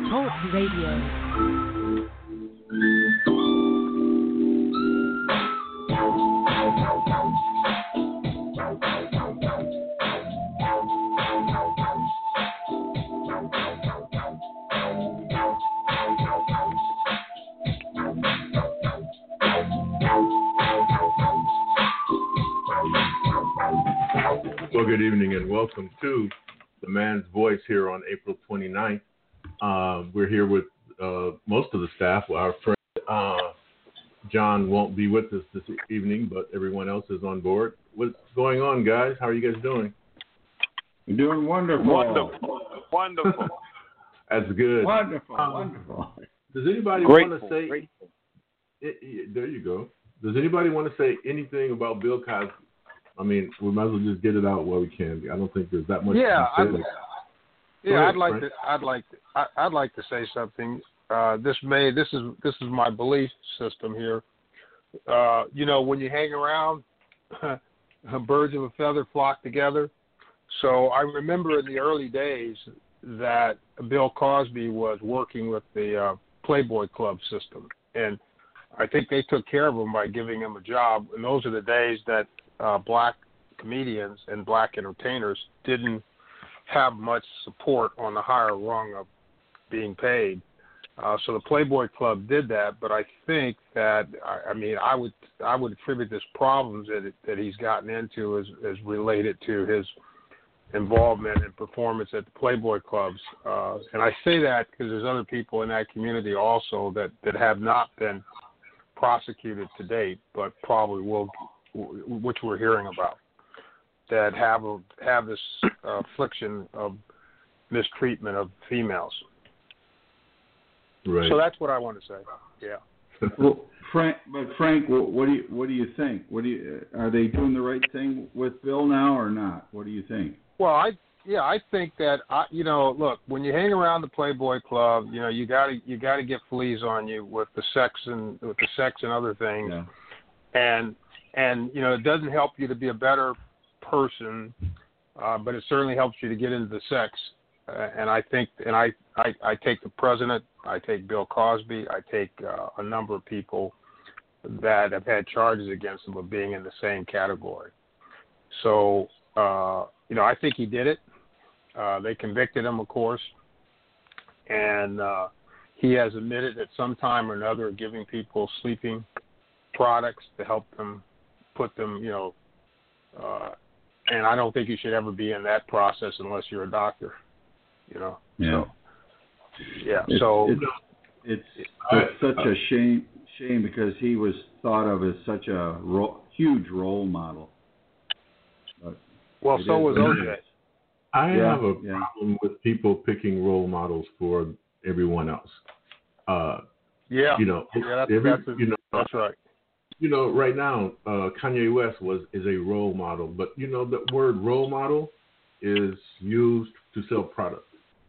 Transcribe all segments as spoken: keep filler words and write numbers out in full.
Talk Radio. Well, good evening and welcome to The Man's Voice here on April twenty-ninth. Uh, we're here with uh, most of the staff. Our friend uh, John won't be with us this evening, but everyone else is on board. What's going on, guys? How are you guys doing? You're doing wonderful. Wonderful. Wonderful. That's good. Wonderful. Um, wonderful. Does anybody Grateful, want to say... grateful. It, it, there you go. Does anybody want to say anything about Bill Cosby? I mean, we might as well just get it out while we can. I don't think there's that much. Yeah, to I'd, say. yeah, ahead, I'd like Frank. to. I'd like. To, I, I'd like to say something. Uh, this may. This is. This is my belief system here. Uh, you know, when you hang around, birds of a feather flock together. So I remember in the early days that Bill Cosby was working with the uh, Playboy Club system, and I think they took care of him by giving him a job. And those are the days that uh, black comedians and black entertainers didn't have much support on the higher rung of being paid. Uh, so the Playboy Club did that, but I think that I, I mean I would I would attribute this problems that it, that he's gotten into as, as related to his involvement and performance at the Playboy Clubs. Uh, and I say that because there's other people in that community also that, that have not been prosecuted to date, but probably will, which we're hearing about, that have a, have this uh, affliction of mistreatment of females. Right. So that's what I want to say. Yeah. Well, Frank, but Frank, what, what do you what do you think? What do you are they doing the right thing with Bill now or not? What do you think? Well, I yeah, I think that I, you know, look, when you hang around the Playboy Club, you know, you got to you got to get fleas on you with the sex and with the sex and other things, Yeah. and and you know, it doesn't help you to be a better person, uh, but it certainly helps you to get into the sex. Uh, and I think, and I, I, I take the president, I take Bill Cosby, I take uh, a number of people that have had charges against them of being in the same category. So, uh, you know, I think he did it. Uh, they convicted him, of course, and uh, he has admitted at some time or another giving people sleeping products to help them put them, you know, uh, and I don't think you should ever be in that process unless you're a doctor, you know. Yeah. So, yeah. It's, so it's, it's, it's such a shame shame because he was thought of as such a ro- huge role model. But well, so was O J. I Yeah, have a yeah. problem with people picking role models for everyone else. Uh, Yeah. you know, yeah, that's, every, that's, a, you know, that's right. you know, right now, uh, Kanye West was is a role model, but you know, the word role model is used to sell products,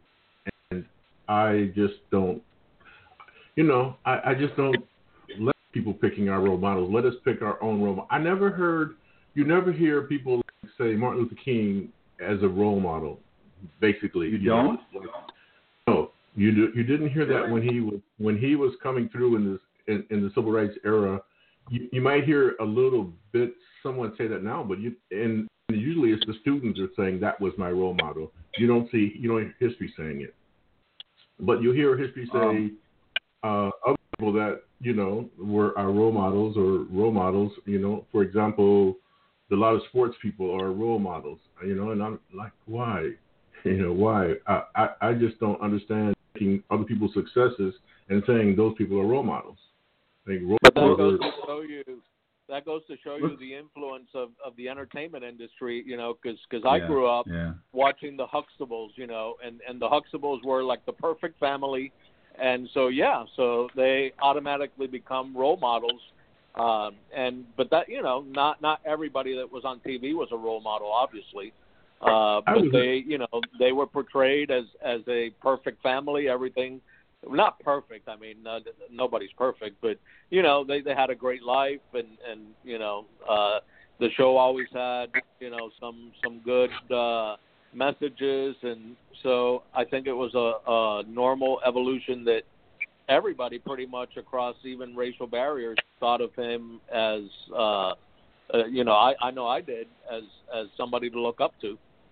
and I just don't, you know, I, I just don't let people picking our role models. Let us pick our own role model. I never heard, you never hear people say Martin Luther King as a role model. Basically, You you know, don't? like, no, you do, you didn't hear that when he was when he was coming through in this in, in the civil rights era. You, you might hear a little bit someone say that now, but you and usually it's the students are saying that was my role model. You don't see you don't hear history saying it, but you hear history say Um, uh, other people that you know were our role models or role models. You know, for example, a lot of sports people are role models. You know, and I'm like, why? You know, why? I I, I just don't understand taking other people's successes and saying those people are role models. I think role But that models goes are, to show you that goes to show you the influence of, of the entertainment industry, you know, because I yeah, grew up Yeah. watching the Huxtables, you know, and, and the Huxtables were like the perfect family. And so, yeah, so they automatically become role models. Um, and but that, you know, not, not everybody that was on T V was a role model, obviously. Uh, but was- they, you know, they were portrayed as, as a perfect family, everything. Not perfect. I mean, uh, nobody's perfect, but you know, they, they had a great life, and, and you know, uh, the show always had you know some some good uh, messages, and so I think it was a, a normal evolution that everybody pretty much across even racial barriers thought of him as, uh, uh, you know, I, I know I did, as as somebody to look up to.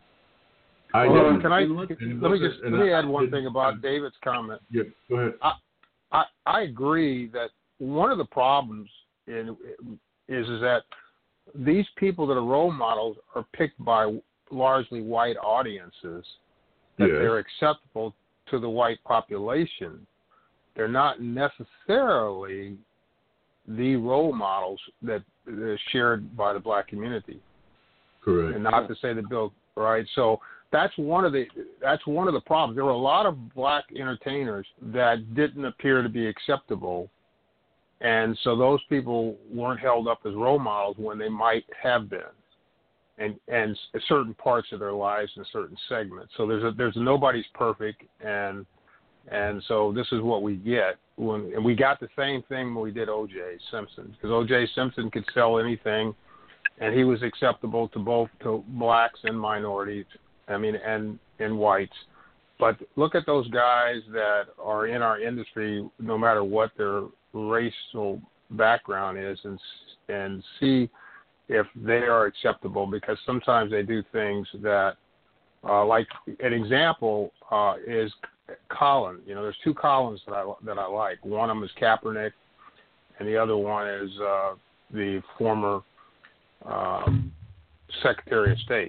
I well, didn't. can I And let look- me just and let me I add one didn't- thing about David's comment. Yeah, go ahead. I, I agree that one of the problems in, is is that these people that are role models are picked by largely white audiences, that Yes. they're acceptable to the white population. They're not necessarily the role models that are shared by the black community. Correct. And not to say that Bill, right? So that's one of the that's one of the problems. There were a lot of black entertainers that didn't appear to be acceptable, and so those people weren't held up as role models when they might have been, and and certain parts of their lives in certain segments. So there's a, there's a nobody's perfect, and and so this is what we get when, and we got the same thing when we did O J Simpson, because O J Simpson could sell anything, and he was acceptable to both to blacks and minorities. I mean, and and whites. But look at those guys that are in our industry, no matter what their racial background is, and and see if they are acceptable, because sometimes they do things that, uh, like an example uh, is Colin. You know, there's two Collins that I that I like. One of them is Kaepernick, and the other one is uh, the former um, Secretary of State.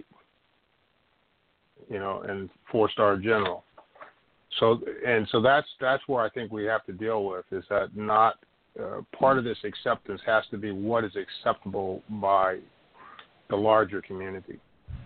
You know, and four-star general. So and so that's that's where I think we have to deal with, is that not uh, part of this acceptance has to be what is acceptable by the larger community.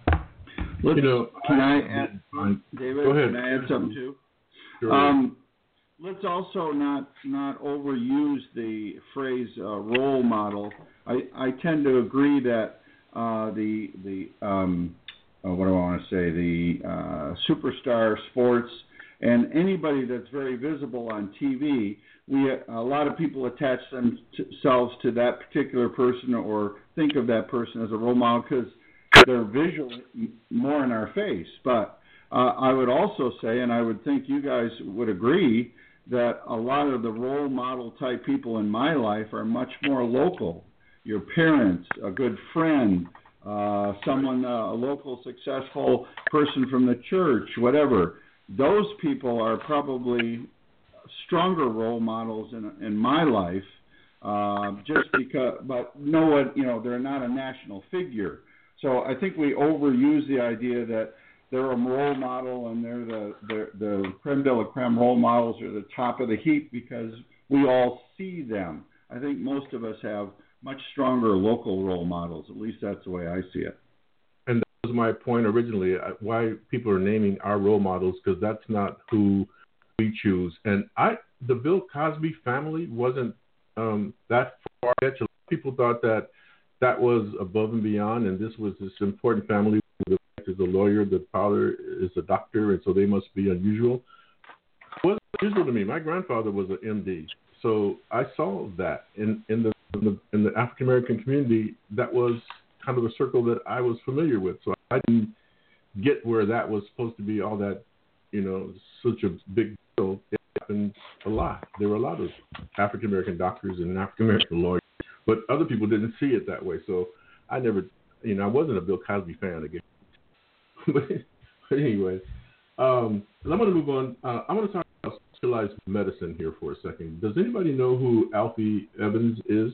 Let's, You know, can I, I- add, I'm- David? go ahead. Can I add something too? Sure. Um, let's also not not overuse the phrase uh, role model. I, I tend to agree that uh, the the um, uh, what do I want to say the uh, superstar sports and anybody that's very visible on T V, we a lot of people attach themselves to that particular person or think of that person as a role model because they're visually more in our face. But uh, I would also say, and I would think you guys would agree, that a lot of the role model type people in my life are much more local. Your parents, a good friend, uh, someone, uh, a local successful person from the church, whatever. Those people are probably stronger role models in in my life, uh, just because. But know what, you know, they're not a national figure. So I think we overuse the idea that they're a role model and they're the the, the creme de la creme role models are the top of the heap because we all see them. I think most of us have much stronger local role models. At least that's the way I see it. And that was my point originally, uh, why people are naming our role models, because that's not who we choose. And I, the Bill Cosby family wasn't um, that far-fetched. People thought that that was above and beyond, and this was this important family. The father is a lawyer, the father is a doctor, and so they must be unusual. It wasn't unusual to me. My grandfather was an M D, so I saw that in, in the in the, in the African American community. That was kind of a circle that I was familiar with, so I didn't get where that was supposed to be all that, you know, such a big deal. It happened a lot. There were a lot of African American doctors and African American lawyers, but other people didn't see it that way. So I never, you know, I wasn't a Bill Cosby fan again. but, but anyway, um, I'm going to move on. Uh, I want to talk about specialized medicine here for a second. Does anybody know who Alfie Evans is?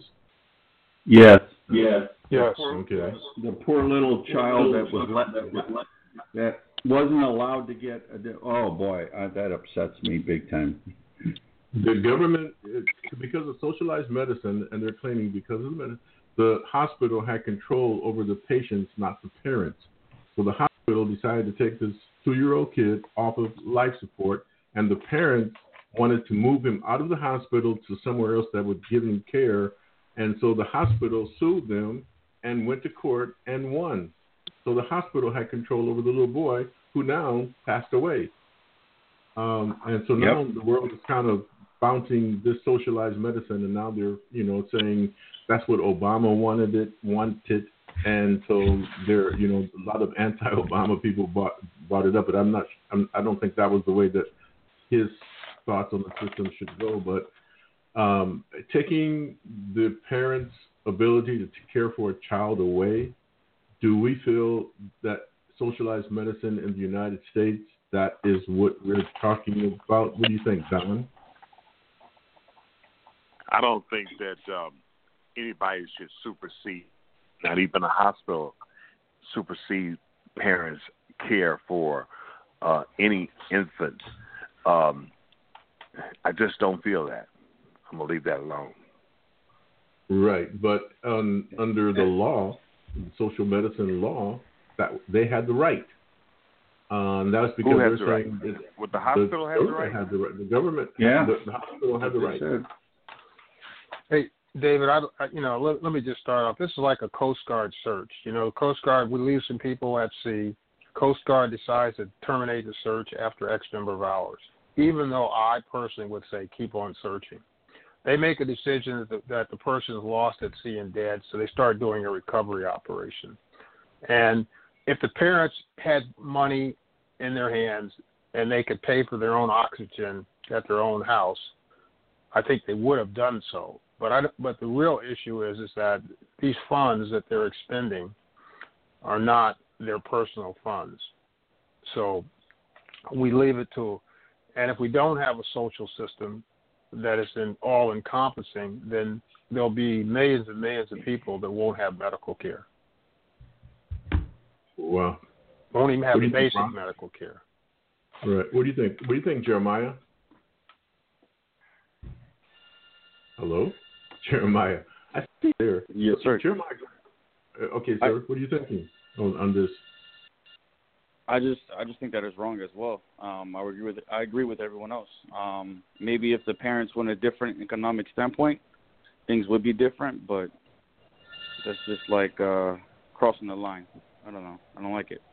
Yes. Yes. Yes. Okay. The poor little child that was let, that wasn't allowed to get. A, oh boy, uh, that upsets me big time. The government, because of socialized medicine, and they're claiming because of the medicine, the hospital had control over the patients, not the parents. So the hospital decided to take this two-year-old kid off of life support, and the parents wanted to move him out of the hospital to somewhere else that would give him care. And so the hospital sued them and went to court and won. So the hospital had control over the little boy who now passed away. Um, and so now yep. the world is kind of bouncing this socialized medicine, and now they're, you know, saying that's what Obama wanted it, wanted, and so there, you know, a lot of anti-Obama people bought, brought it up, but I'm not. I'm, I don't think that was the way that his thoughts on the system should go. But um, taking the parents' ability to care for a child away, do we feel that socialized medicine in the United States, that is what we're talking about? What do you think, Don? I don't think that um, anybody should supersede, not even a hospital, supersede parents' care for uh, any infant. Um, I just don't feel that. I'm going to leave that alone. Right, but um, under the law, social medicine law, that they had the right. Um, that's because Who they're has the saying right? that Would the hospital the have the government right? had the right. The government, Yeah. the, the hospital had the right. Hey, David, I, I you know, let, let me just start off. This is like a Coast Guard search. You know, Coast Guard, we leave some people at sea. Coast Guard decides to terminate the search after X number of hours, even though I personally would say keep on searching. They make a decision that the, that the person is lost at sea and dead, so they start doing a recovery operation. And if the parents had money in their hands and they could pay for their own oxygen at their own house, I think they would have done so. But I, but the real issue is is that these funds that they're expending are not their personal funds. So we leave it to, and if we don't have a social system that is in all encompassing, then there'll be millions and millions of people that won't have medical care. Wow. Won't even have What do you think, basic Ron? medical care. Right. What do you think? What do you think, Jeremiah? Hello, Jeremiah. I see you there. Yes, sir. Jeremiah. Uh, Okay, sir. what are you thinking on, on this? I just I just think that is wrong as well. Um, I agree with I agree with everyone else. Um, maybe if the parents went a different economic standpoint, things would be different. But that's just like uh, crossing the line. I don't know. I don't like it.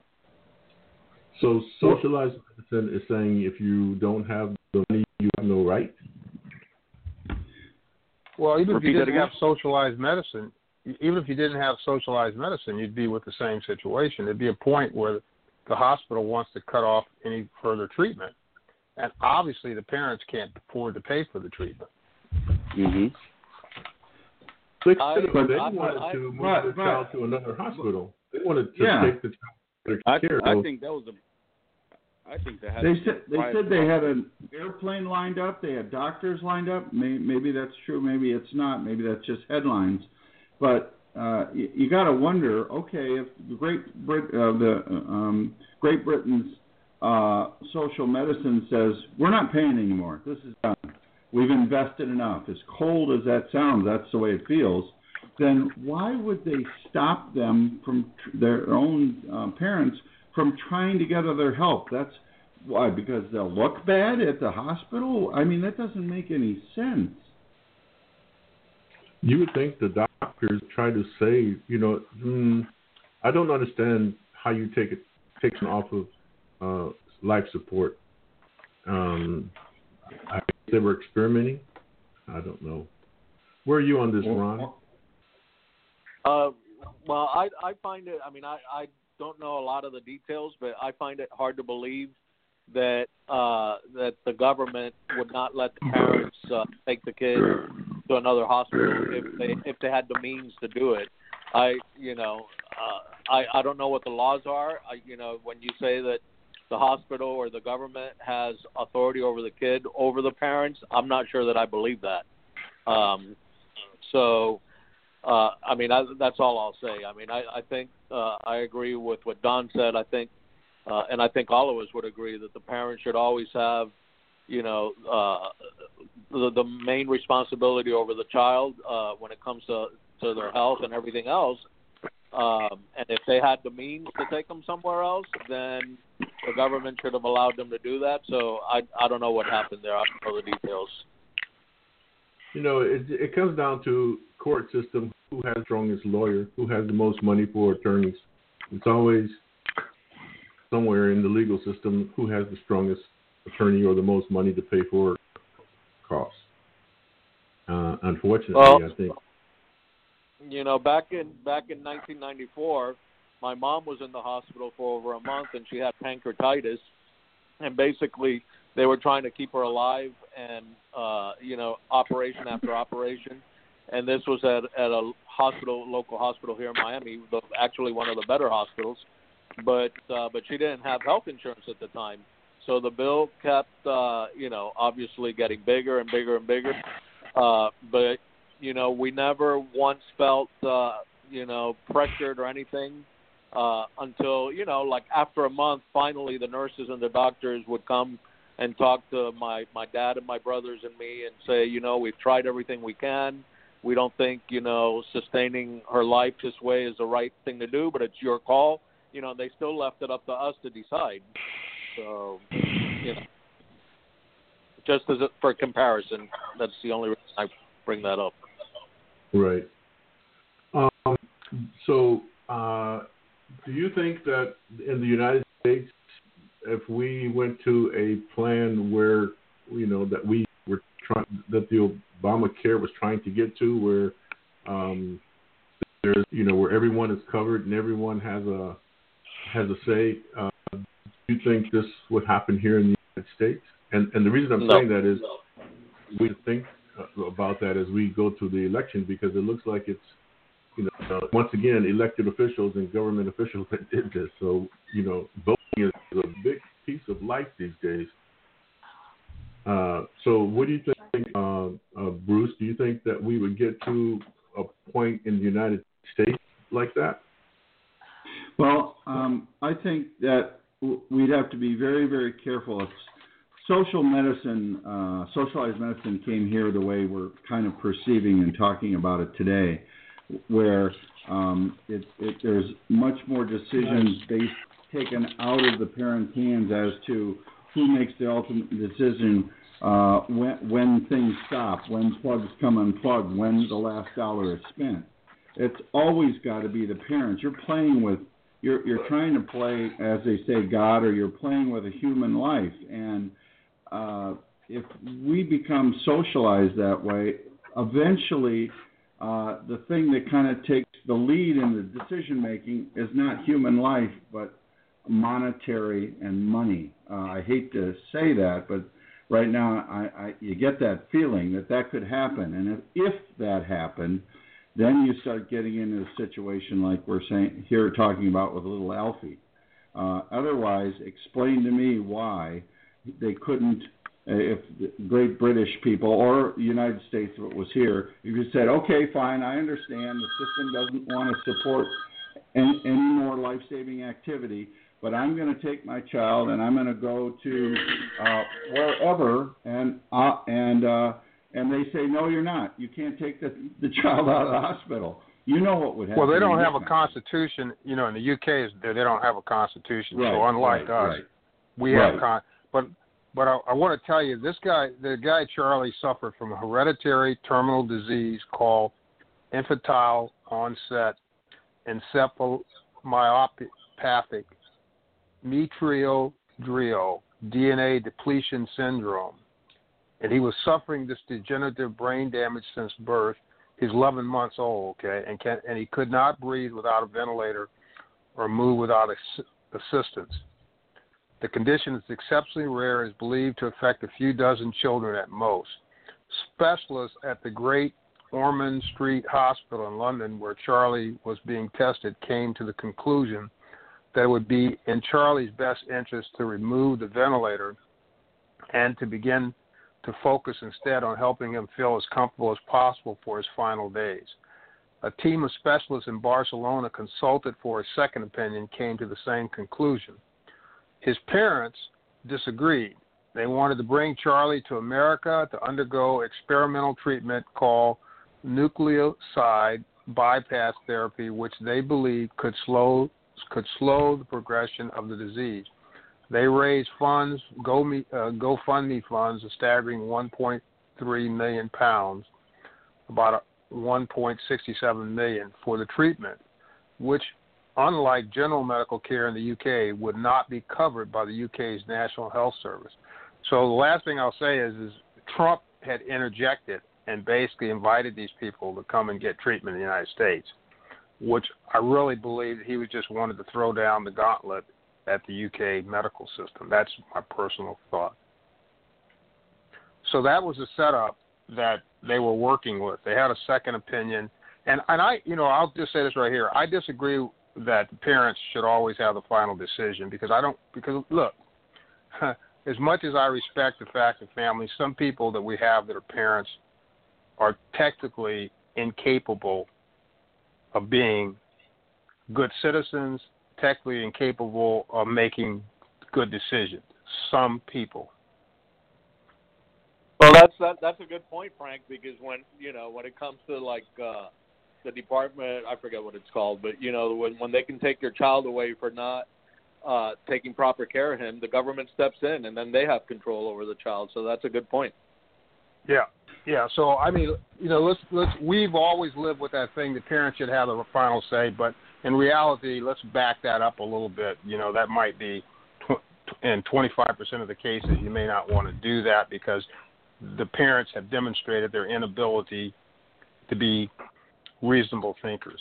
So socialized medicine is saying if you don't have the money, you have no right? Well, even Repeat if you that didn't have again? socialized medicine, even if you didn't have socialized medicine, you'd be with the same situation. There'd be a point where the hospital wants to cut off any further treatment, and obviously the parents can't afford to pay for the treatment. Mm-hmm. They, I- but they I- wanted I- to move but- the but- child to another hospital. They wanted to Yeah. take the child to I their care. I So think that was a. I think that had. They to be said they private said they had property. an airplane lined up. They had doctors lined up. Maybe, maybe that's true. Maybe it's not. Maybe that's just headlines. But uh, you, you got to wonder. Okay, if the Great Brit uh, the um, Great Britain's uh, social medicine says we're not paying anymore. This is done. We've invested enough. As cold as that sounds, that's the way it feels. Then why would they stop them from tr- their own uh, parents from trying to get other help? That's why, because they'll look bad at the hospital? I mean, that doesn't make any sense. you would think the doctors try to say, you know, mm, I don't understand how you take it, take them off of uh, life support. Um, I guess they were experimenting. I don't know. Where are you on this, Ron? Uh, well, I I find it. I mean, I I don't know a lot of the details, but I find it hard to believe that uh, that the government would not let the parents uh, take the kid to another hospital if they if they had the means to do it. I you know uh, I I don't know what the laws are. I, you know when you say that the hospital or the government has authority over the kid over the parents, I'm not sure that I believe that. Um, so. Uh, I mean, I, that's all I'll say. I mean, I, I think uh, I agree with what Don said. I think, uh, and I think all of us would agree that the parents should always have, you know, uh, the, the main responsibility over the child uh, when it comes to, to their health and everything else. Um, and if they had the means to take them somewhere else, then the government should have allowed them to do that. So I, I don't know what happened there. I don't know the details. You know, it, it comes down to court system, who has the strongest lawyer, who has the most money for attorneys. It's always somewhere in the legal system who has the strongest attorney or the most money to pay for costs. Uh, unfortunately, Well, I think. You know, back in back in nineteen ninety-four, my mom was in the hospital for over a month, and she had pancreatitis, and basically they were trying to keep her alive, and uh, you know, operation after operation. And this was at at a hospital, local hospital here in Miami, the, actually one of the better hospitals. But uh, but she didn't have health insurance at the time, so the bill kept uh, you know, obviously getting bigger and bigger and bigger. Uh, but you know, we never once felt uh, you know, pressured or anything uh, until, you know, like after a month, finally the nurses and the doctors would come and talk to my, my dad and my brothers and me and say, you know, we've tried everything we can. We don't think, you know, sustaining her life this way is the right thing to do, but it's your call. You know, they still left it up to us to decide. So, you know, just as a, for comparison, that's the only reason I bring that up. Right. Um, so, uh, do you think that in the United States, if we went to a plan where, you know, that we were trying, that the Obamacare was trying to get to, where um, there's, you know, where everyone is covered and everyone has a has a say, uh, do you think this would happen here in the United States? And and the reason I'm no. saying that is we think about that as we go to the election, because it looks like it's, you know, uh, once again, elected officials and government officials that did this. So, you know, voting is a big piece of life these days. Uh, so what do you think, uh, uh, Bruce? Do you think that we would get to a point in the United States like that? Well, um, I think that w- we'd have to be very, very careful. If social medicine, uh, socialized medicine came here the way we're kind of perceiving and talking about it today, where um, it, it, there's much more decisions based taken out of the parents' hands as to who makes the ultimate decision uh, when, when things stop, when plugs come unplugged, when the last dollar is spent. It's always got to be the parents. You're playing with, you're you're trying to play, as they say, God, or you're playing with a human life. And uh, if we become socialized that way, eventually uh, the thing that kind of takes the lead in the decision making is not human life, but monetary and money. Uh, I hate to say that, but right now I, I, you get that feeling that that could happen. And if, if that happened, then you start getting into a situation like we're saying here, talking about with little Alfie. Uh, otherwise, explain to me why they couldn't, if the Great British people or the United States, if it was here, if you said, okay, fine, I understand the system doesn't want to support any, any more life-saving activity, but I'm going to take my child and I'm going to go to uh, wherever, and uh, and uh, and they say, no, you're not. You can't take the, the child out of the hospital. You know what would happen. Well, they don't have a constitution. You know, in the U K, they don't have a constitution. Right, so unlike right, us, right. we right. have con. But but I, I want to tell you, this guy, the guy Charlie, suffered from a hereditary terminal disease called infantile onset encephalomyopathic metriodrial D N A depletion syndrome. And he was suffering this degenerative brain damage since birth. He's eleven months old, okay, and can and he could not breathe without a ventilator or move without ass- assistance. The condition is exceptionally rare, is believed to affect a few dozen children at most. Specialists at the Great Ormond Street Hospital in London, where Charlie was being tested, came to the conclusion that it would be in Charlie's best interest to remove the ventilator and to begin to focus instead on helping him feel as comfortable as possible for his final days. A team of specialists in Barcelona, consulted for a second opinion, came to the same conclusion. His parents disagreed. They wanted to bring Charlie to America to undergo experimental treatment called nucleoside bypass therapy, which they believed could slow could slow the progression of the disease. They raised funds, Go Me, uh, GoFundMe funds, a staggering one point three million pounds, about one point six seven million, for the treatment, which, unlike general medical care in the U K, would not be covered by the U K's National Health Service. So the last thing I'll say is, is Trump had interjected and basically invited these people to come and get treatment in the United States. which I really believe he was just wanted to throw down the gauntlet at the U K medical system. That's my personal thought. So that was a setup that they were working with. They had a second opinion. And, and I, you know, I'll just say this right here. I disagree that the parents should always have the final decision because I don't, because look, as much as I respect the fact that families, some people that we have that are parents are technically incapable of being good citizens, technically incapable of making good decisions. Some people. Well, that's that, that's a good point, Frank, because when you know when it comes to like uh, the department, I forget what it's called, but you know when when they can take your child away for not uh, taking proper care of him, the government steps in and then they have control over the child. So that's a good point. Yeah, yeah. So I mean, you know, let's let's we've always lived with that thing that parents should have the final say, but in reality, let's back that up a little bit. You know, that might be tw- in twenty-five percent of the cases you may not want to do that because the parents have demonstrated their inability to be reasonable thinkers.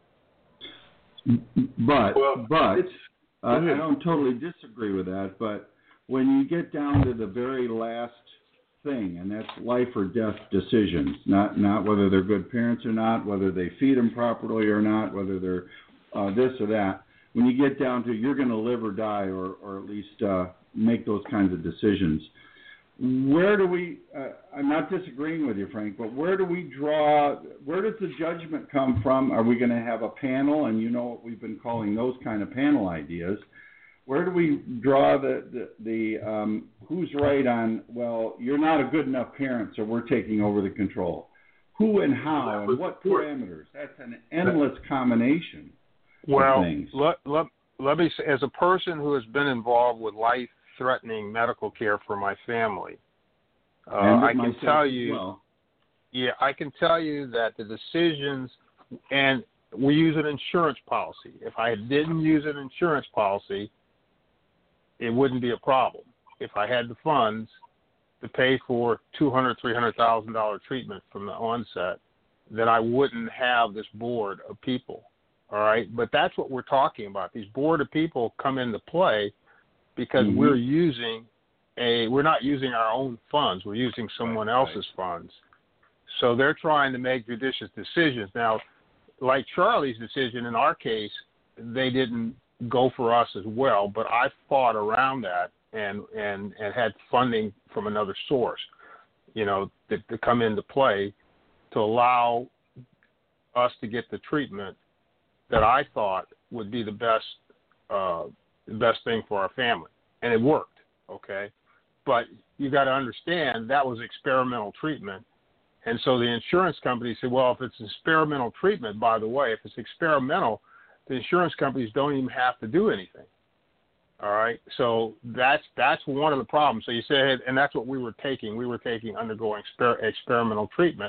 But, Well, but it's- uh, I don't totally disagree with that. But when you get down to the very last thing, and that's life or death decisions, not not whether they're good parents or not, whether they feed them properly or not, whether they're uh, this or that. When you get down to you're going to live or die, or or at least uh, make those kinds of decisions. Where do we, uh, I'm not disagreeing with you, Frank, but where do we draw, where does the judgment come from? Are we going to have a panel? And you know what we've been calling those kind of panel ideas. Where do we draw the, the, the um, who's right on, well, you're not a good enough parent, so we're taking over the control. Who and how and what parameters? That's an endless combination well, of things. Let, let, let me say, as a person who has been involved with life threatening medical care for my family. Uh, I can tell you, well. yeah, I can tell you that the decisions, and we use an insurance policy. If I didn't use an insurance policy, it wouldn't be a problem. If I had the funds to pay for two hundred thousand dollars, three hundred thousand dollars treatment from the onset, then I wouldn't have this board of people. All right, but that's what we're talking about. These board of people come into play because mm-hmm. we're using a, we're not using our own funds. We're using someone right, else's right. funds. So they're trying to make judicious decisions. Now, like Charlie's decision in our case, they didn't go for us as well, but I fought around that and, and, and had funding from another source, you know, to, to come into play to allow us to get the treatment that I thought would be the best uh, the best thing for our family. And it worked, okay? But you got to understand that was experimental treatment. And so the insurance company said, well, if it's experimental treatment, by the way, if it's experimental, the insurance companies don't even have to do anything. All right? So that's that's one of the problems. So you said, and that's what we were taking. We were taking undergoing exper- experimental treatment,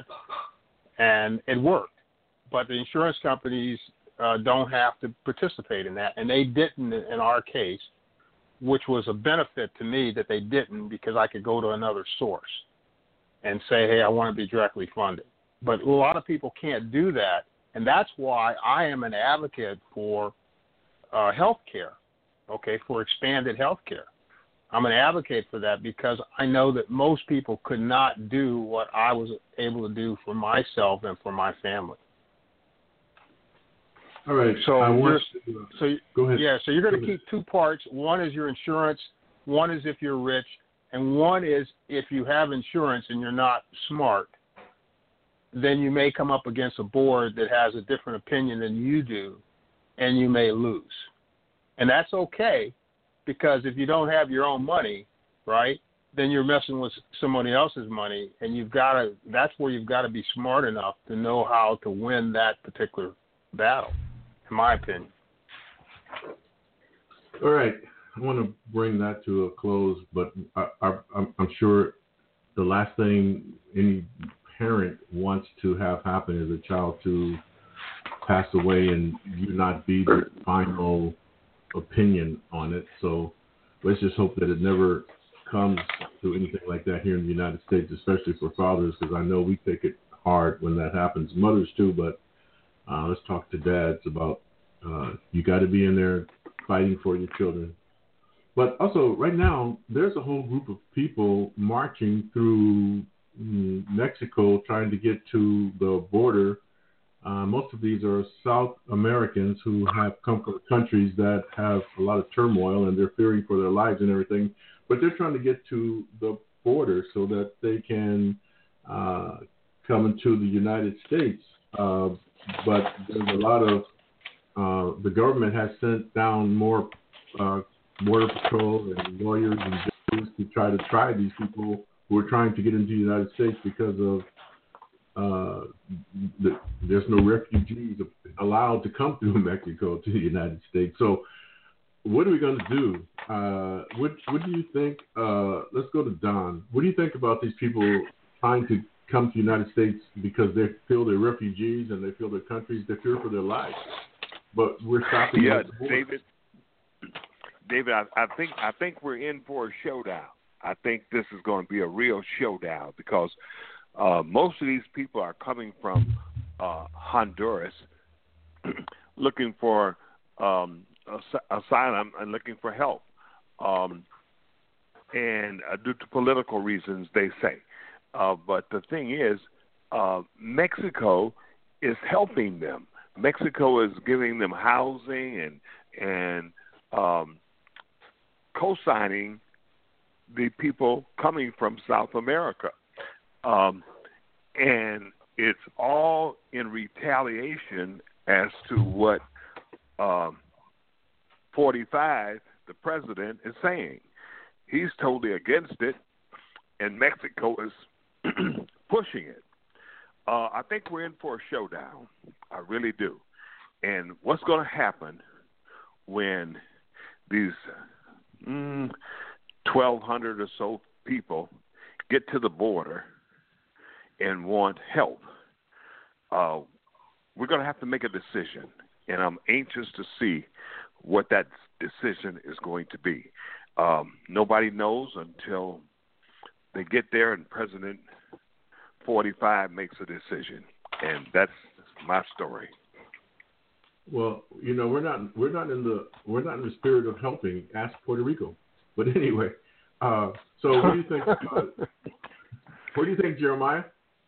and it worked. But the insurance companies Uh, don't have to participate in that, and they didn't in our case, which was a benefit to me that they didn't because I could go to another source and say, hey, I want to be directly funded. But a lot of people can't do that, and that's why I am an advocate for uh, health care, okay, for expanded health care. I'm an advocate for that because I know that most people could not do what I was able to do for myself and for my family. All right. So, I want to, uh, so go ahead. Yeah, so you're going to go keep two parts. One is your insurance. One is if you're rich, and one is if you have insurance and you're not smart, then you may come up against a board that has a different opinion than you do, and you may lose. And that's okay, because if you don't have your own money, right, then you're messing with somebody else's money, and you've got to. That's where you've got to be smart enough to know how to win that particular battle. In my opinion. All right. I want to bring that to a close, but I, I, I'm, I'm sure the last thing any parent wants to have happen is a child to pass away and you not be the final opinion on it. So let's just hope that it never comes to anything like that here in the United States, especially for fathers, because I know we take it hard when that happens. Mothers too, but Uh, let's talk to dads about uh, you got to be in there fighting for your children. But also, right now, there's a whole group of people marching through mm, Mexico trying to get to the border. Uh, most of these are South Americans who have come from countries that have a lot of turmoil and they're fearing for their lives and everything. But they're trying to get to the border so that they can uh, come into the United States. Uh, but there's a lot of, uh, the government has sent down more uh, Border Patrol and lawyers and judges to try to try these people who are trying to get into the United States because of uh, the, there's no refugees allowed to come through Mexico to the United States. So what are we going to do? Uh, what, what do you think? Uh, let's go to Don. What do you think about these people trying to come to the United States because they feel they're refugees and they feel their countries, they fear for their lives? But we're stopping. Yeah, David. David, I, I think I think we're in for a showdown. I think this is going to be a real showdown because uh, most of these people are coming from uh, Honduras, looking for um, as- asylum and looking for help, um, and uh, due to political reasons, they say. Uh, but the thing is, uh, Mexico is helping them. Mexico is giving them housing and and um, co-signing the people coming from South America. Um, and it's all in retaliation as to what um, forty-five, the president, is saying. He's totally against it, and Mexico is pushing it. Uh, I think we're in for a showdown. I really do. And what's going to happen when these mm, twelve hundred or so people get to the border and want help? Uh, we're going to have to make a decision, and I'm anxious to see what that decision is going to be. Um, nobody knows until they get there and President forty-five makes a decision, and that's my story. Well, you know, we're not we're not in the we're not in the spirit of helping. Ask Puerto Rico. But anyway, uh, so what do you think? Uh, what do you think, Jeremiah?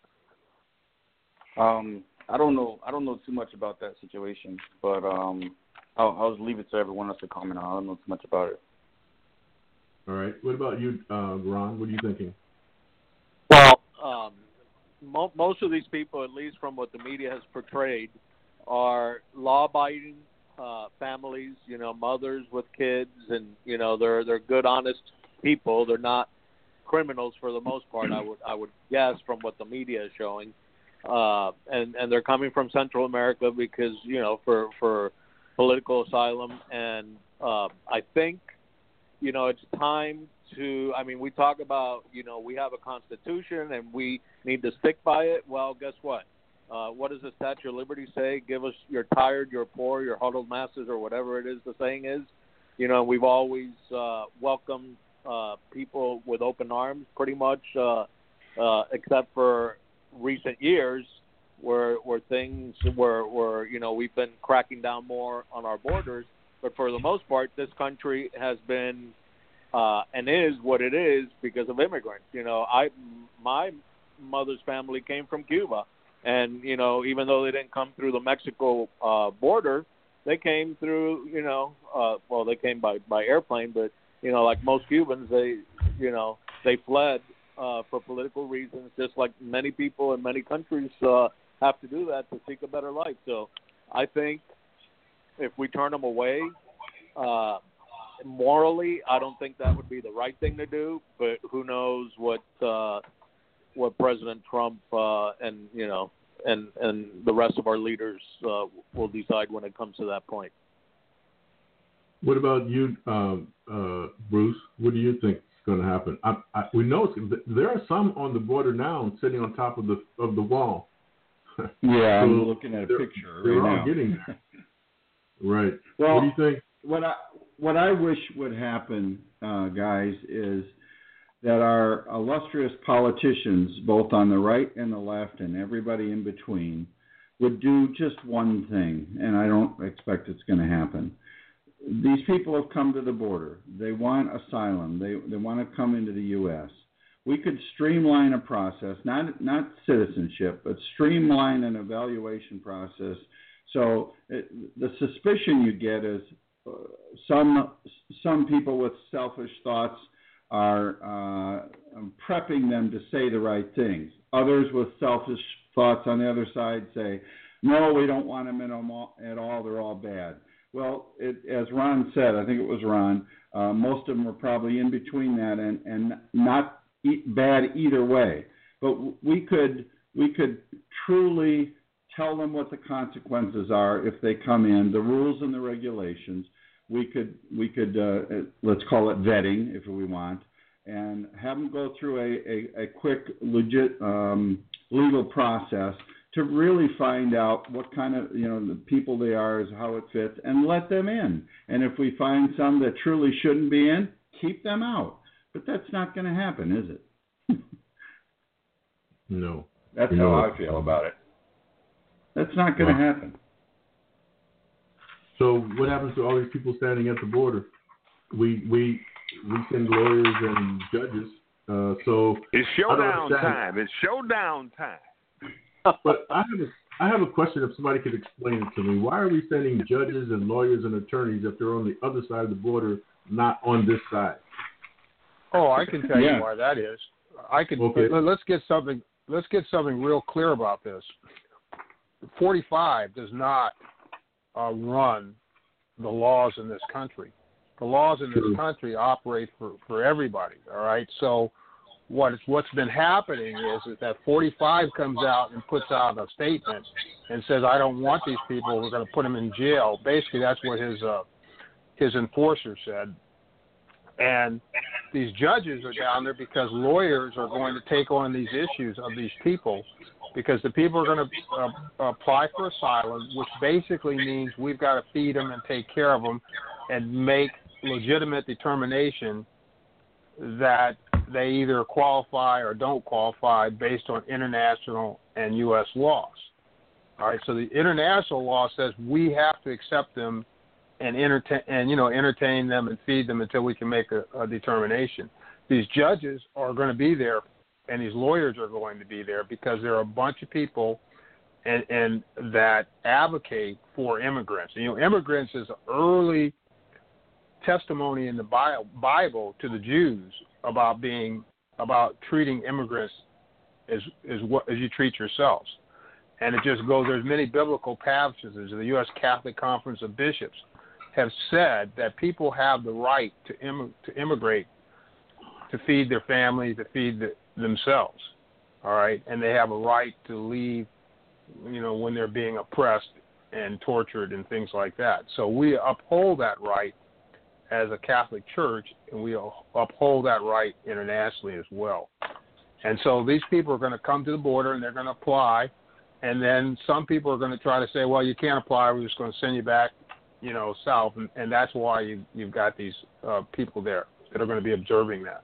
Um, I don't know. I don't know too much about that situation, but um, I'll, I'll just leave it to everyone else to comment on. I don't know too much about it. All right. What about you, uh, Ron? What are you thinking? Well, um, mo- most of these people, at least from what the media has portrayed, are law-abiding uh, families. You know, mothers with kids, and you know, they're they're good, honest people. They're not criminals for the most part. I would I would guess from what the media is showing, uh, and and they're coming from Central America because you know for for political asylum, and uh, I think you know it's time to. I mean, we talk about you know we have a constitution and we need to stick by it. Well, guess what? Uh, what does the Statue of Liberty say? Give us, you're tired, you're poor, you're huddled masses, or whatever it is the saying is. You know, we've always uh, welcomed uh, people with open arms, pretty much, uh, uh, except for recent years, where where things where where you know we've been cracking down more on our borders. But for the most part, this country has been uh, and is what it is because of immigrants. You know, I my mother's family came from Cuba. And, you know, even though they didn't come through the Mexico uh, border, they came through, you know, uh, well, they came by, by airplane, but, you know, like most Cubans, they, you know, they fled uh, for political reasons, just like many people in many countries uh, have to do that to seek a better life. So I think if we turn them away, uh, morally, I don't think that would be the right thing to do, but who knows what uh, – what President Trump uh, and you know and and the rest of our leaders uh, will decide when it comes to that point. What about you, uh, uh, Bruce? What do you think is going to happen? I, I, we know there are some on the border now sitting on top of the of the wall. Yeah, so I'm looking at a they're, picture they're right all now. getting there. Right. Well, what do you think? What I what I wish would happen, uh, guys, is that our illustrious politicians, both on the right and the left and everybody in between, would do just one thing, and I don't expect it's going to happen. These people have come to the border. They want asylum. They they want to come into the U S. We could streamline a process, not not citizenship, but streamline an evaluation process. So it, the suspicion you get is uh, some some people with selfish thoughts are uh, prepping them to say the right things. Others with selfish thoughts on the other side say, no, we don't want them in at all. They're all bad. Well, it, as Ron said, I think it was Ron, uh, most of them are probably in between that and, and not e- bad either way. But we could we could truly tell them what the consequences are if they come in, the rules and the regulations. We could we could uh, let's call it vetting if we want, and have them go through a, a, a quick legit um, legal process to really find out what kind of, you know, the people they are, is how it fits, and let them in. And if we find some that truly shouldn't be in, keep them out. But that's not going to happen, is it? No. That's no. how I feel about it. That's not going to Well, happen. So what happens to all these people standing at the border? We we we send lawyers and judges. Uh, so It's I don't showdown understand. time. It's showdown time. But I have a I have a question. If somebody could explain it to me, why are we sending judges and lawyers and attorneys if they're on the other side of the border, not on this side? Oh, I can tell Yeah. you why that is. I can. Okay. let- Let's get something. Let's get something real clear about this. forty-five does not uh, run the laws in this country. The laws in this True. country operate for, for everybody. All right. So what is, what's been happening is, is that forty-five comes out and puts out a statement and says, I don't want these people. We're going to put them in jail. Basically, that's what his uh, his enforcer said. And these judges are down there because lawyers are going to take on these issues of these people, because the people are going to uh, apply for asylum, which basically means we've got to feed them and take care of them and make legitimate determination that they either qualify or don't qualify based on international and U S laws. All right, so the international law says we have to accept them and entertain, and you know, entertain them and feed them until we can make a, a determination. These judges are going to be there, and these lawyers are going to be there because there are a bunch of people and, and that advocate for immigrants. And, you know, immigrants is early testimony in the Bible to the Jews about being about treating immigrants as as what as you treat yourselves. And it just goes. There's many biblical passages. The U S Catholic Conference of Bishops have said that people have the right to Im- to immigrate, to feed their families, to feed the, themselves. All right, and they have a right to leave, you know, when they're being oppressed and tortured and things like that. So we uphold that right as a Catholic Church, and we uphold that right internationally as well. And so these people are going to come to the border and they're going to apply, and then some people are going to try to say, well, you can't apply, we're just going to send you back, you know, south, and, and that's why you, you've got these uh, people there that are going to be observing that.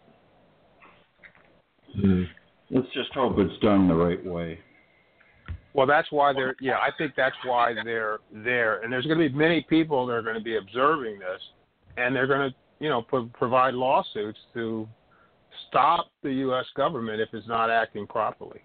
Mm-hmm. Let's just hope it's done the right way. Well, that's why they're, yeah, I think that's why they're there. And there's going to be many people that are going to be observing this, and they're going to, you know, pro- provide lawsuits to stop the U S government if it's not acting properly.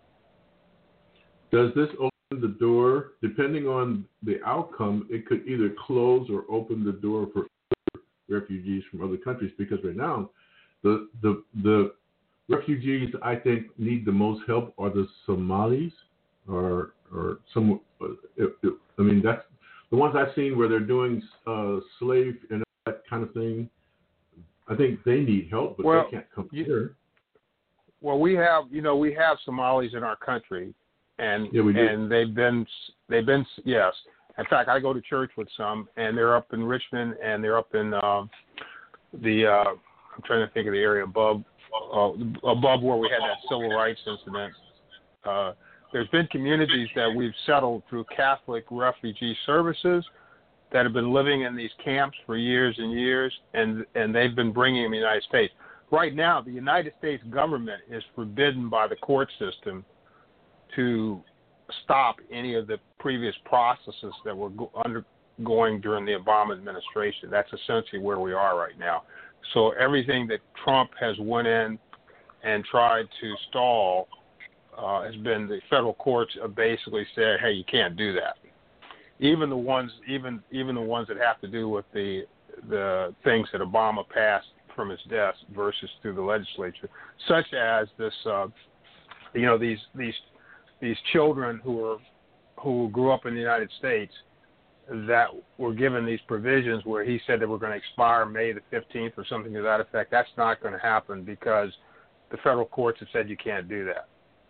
Does this open the door, depending on the outcome, it could either close or open the door for refugees from other countries? Because right now, the the the refugees I think need the most help are the Somalis, or or some. It, it, I mean, that's the ones I've seen where they're doing uh, slave and that kind of thing. I think they need help, but well, they can't come you, here. Well, we have, you know, we have Somalis in our country, and yeah, we do. and they've been they've been yes. In fact, I go to church with some, and they're up in Richmond, and they're up in uh, the uh, I'm trying to think of the area above uh, above where we had that civil rights incident. Uh, there's been communities that we've settled through Catholic refugee services that have been living in these camps for years and years, and and they've been bringing them to the United States. Right now, the United States government is forbidden by the court system to stop any of the previous processes that were go- undergoing during the Obama administration. That's essentially where we are right now. So everything that Trump has went in and tried to stall uh, has been the federal courts have basically said, hey, you can't do that. Even the ones, even even the ones that have to do with the the things that Obama passed from his desk versus through the legislature, such as this, uh, you know, these these these children who are who grew up in the United States that were given these provisions where he said they were going to expire May the fifteenth or something to that effect. That's not going to happen because the federal courts have said you can't do that.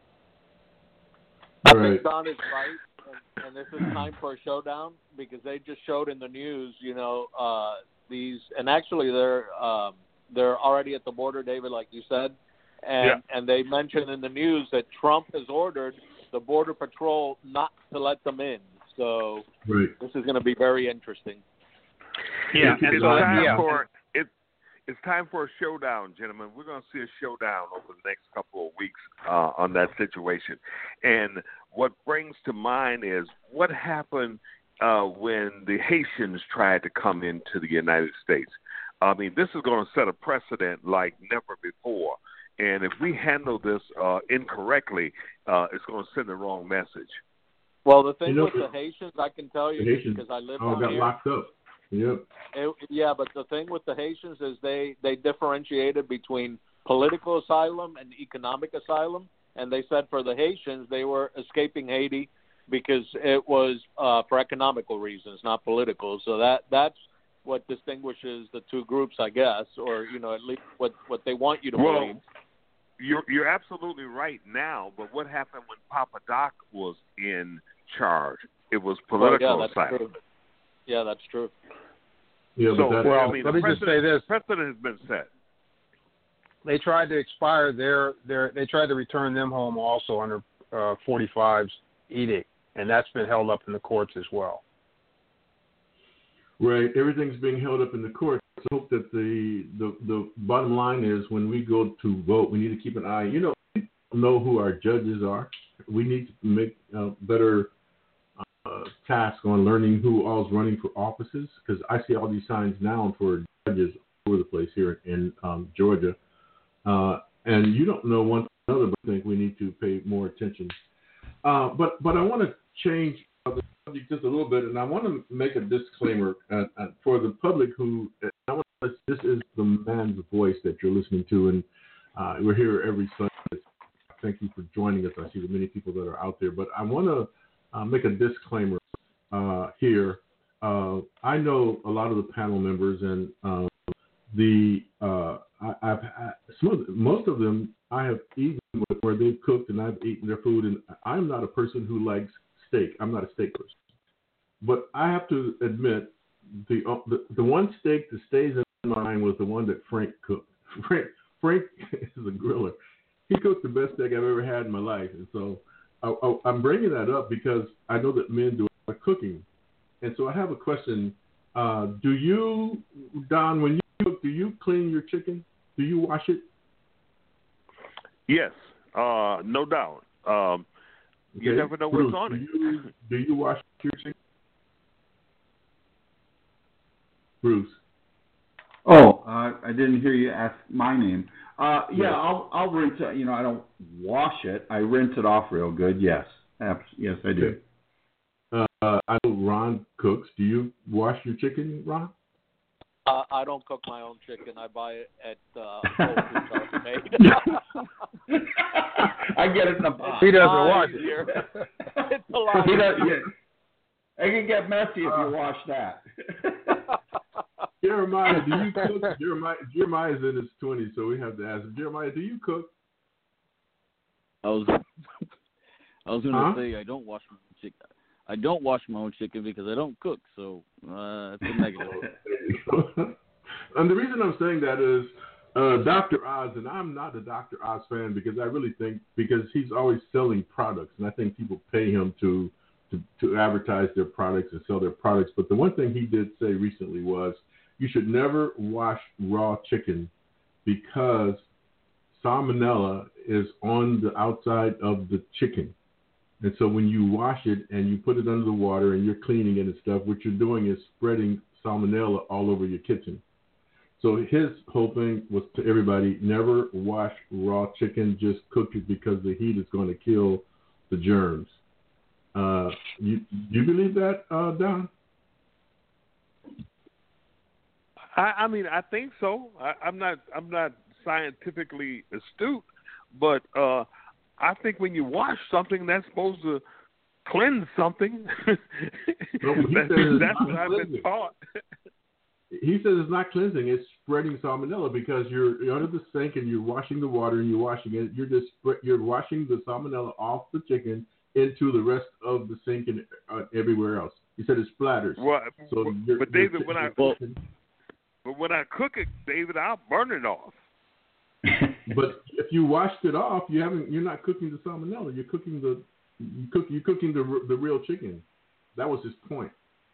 I Right. think Don is right, and, and this is time for a showdown because they just showed in the news, you know, uh, these, and actually they're um, they're already at the border, David, like you said, and Yeah. and they mentioned in the news that Trump has ordered the Border Patrol not to let them in. So Right. this is going to be very interesting. Yeah, it's, and it's so, time yeah. for it. It's time for a showdown, gentlemen. We're going to see a showdown over the next couple of weeks uh, on that situation. And what brings to mind is what happened uh, when the Haitians tried to come into the United States. I mean, this is going to set a precedent like never before. And if we handle this uh, incorrectly, uh, it's going to send the wrong message. Well, the thing You know, with the Haitians, I can tell you The Haitians because I live all down got here. locked up. Yep. It, yeah, but the thing with the Haitians is they, they differentiated between political asylum and economic asylum, and they said for the Haitians they were escaping Haiti because it was uh, for economical reasons, not political. So that that's what distinguishes the two groups, I guess, or you know at least what, what they want you to Well, believe. You're you're absolutely right now, but what happened when Papa Doc was in charge? It was political well, yeah, that's asylum. true. Yeah, that's true. Yeah, So, but that, well, I mean, let the me just say precedent- this. Precedent has been set. They tried to expire their, their they tried to return them home also under uh, forty-five's edict, and that's been held up in the courts as well. right, everything's being held up in the courts. I hope that the, the the bottom line is when we go to vote, we need to keep an eye. You know, we don't know who our judges are. We need to make uh, better uh, task on learning who all's running for offices because I see all these signs now for judges all over the place here in um, Georgia. Uh, and you don't know one from another, but I think we need to pay more attention. Uh, but but I want to change the subject just a little bit, and I want to make a disclaimer uh, uh, for the public who I want to, this is the man's voice that you're listening to, and uh, we're here every Sunday. Thank you for joining us. I see the many people that are out there, but I want to uh, make a disclaimer uh, here. Uh, I know a lot of the panel members, and uh, the uh, I, I've I, some of the, most of them I have eaten with where they've cooked and I've eaten their food, and I'm not a person who likes steak. I'm not a steak person, but I have to admit the uh, the, the one steak that stays in my mind was the one that Frank cooked. Frank Frank is a griller. He cooked the best steak I've ever had in my life, and so I, I, I'm bringing that up because I know that men do a lot of cooking, and so I have a question. Uh, do you, Don, when you cook, do you clean your chicken? Do you wash it? Yes, uh, no doubt. Um, you Okay. never know Bruce, what's on do it. You, do you wash your chicken? Bruce. Oh, uh, I didn't hear you ask my name. Uh, yeah, Yes. I'll I'll rinse it. You know, I don't wash it. I rinse it off real good. Yes, Abs- yes, I do. Okay. Uh, I know Ron cooks. Do you wash your chicken, Ron? Uh, I don't cook my own chicken. I buy it at uh, Whole Foods already made. I get it in a box. He doesn't lot wash easier. it. It's a lot He does, easier. yeah. It can get messy if you wash that. Jeremiah, do you cook? Jeremiah, Jeremiah's in his twenties, so we have to ask him. Jeremiah, do you cook? I was I was going to Huh? say I don't wash my own chicken. I don't wash my own chicken because I don't cook, so uh, it's a negative. And the reason I'm saying that is uh, Doctor Oz, and I'm not a Doctor Oz fan because I really think because he's always selling products, and I think people pay him to, to to advertise their products and sell their products. But the one thing he did say recently was you should never wash raw chicken because salmonella is on the outside of the chicken. And so when you wash it and you put it under the water and you're cleaning it and stuff, what you're doing is spreading salmonella all over your kitchen. So his whole thing was to everybody, never wash raw chicken, just cook it because the heat is going to kill the germs. Uh, you you believe that, uh, Don? I, I mean, I think so. I, I'm not I'm not scientifically astute, but uh, I think when you wash something, that's supposed to cleanse something. No, he that, says that's not what I've cleansing. been taught. He says it's not cleansing; it's spreading salmonella because you're, you're under the sink and you're washing the water and you're washing it. You're just spread, you're washing the salmonella off the chicken into the rest of the sink and uh, everywhere else. He said it splatters. Well, so but, you're, but you're, David, when I well, but when I cook it, David, I'll burn it off. But if you washed it off, you haven't. You're not cooking the salmonella. You're cooking the you cook. You're cooking the the real chicken. That was his point.